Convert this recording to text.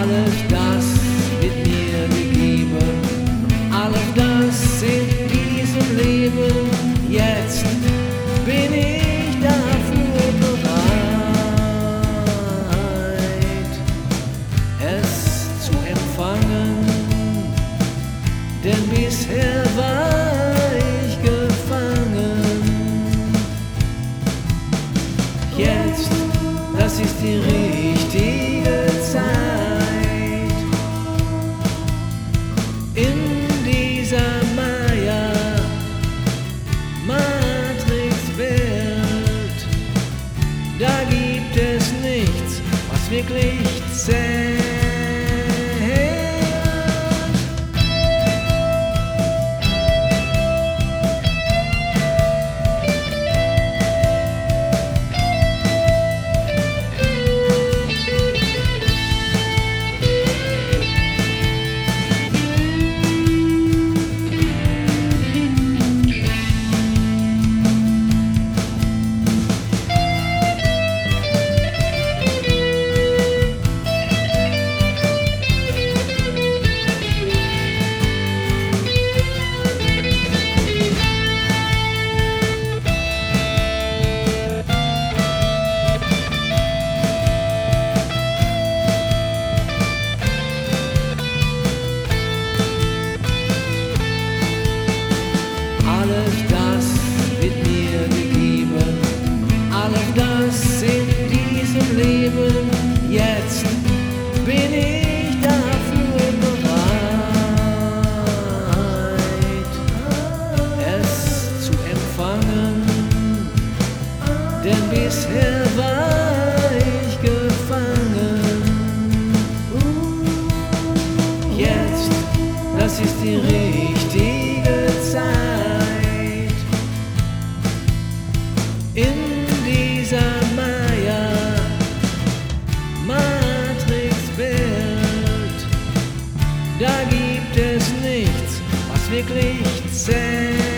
Alles das wird mir gegeben, alles das in diesem Leben. Jetzt bin ich dafür bereit, es zu empfangen, denn bisher war ich gefangen. Jetzt, das ist die richtige Zeit, in dieser Maya-Matrix-Welt, da gibt es nichts, was wirklich zählt. Alles das wird mir gegeben, alles das in diesem Leben. Jetzt bin ich dafür bereit, es zu empfangen, denn bisher war ich gefangen. Jetzt, das ist die richtige Zeit, in dieser Maya-Matrix-Welt, da gibt es nichts, was wirklich zählt.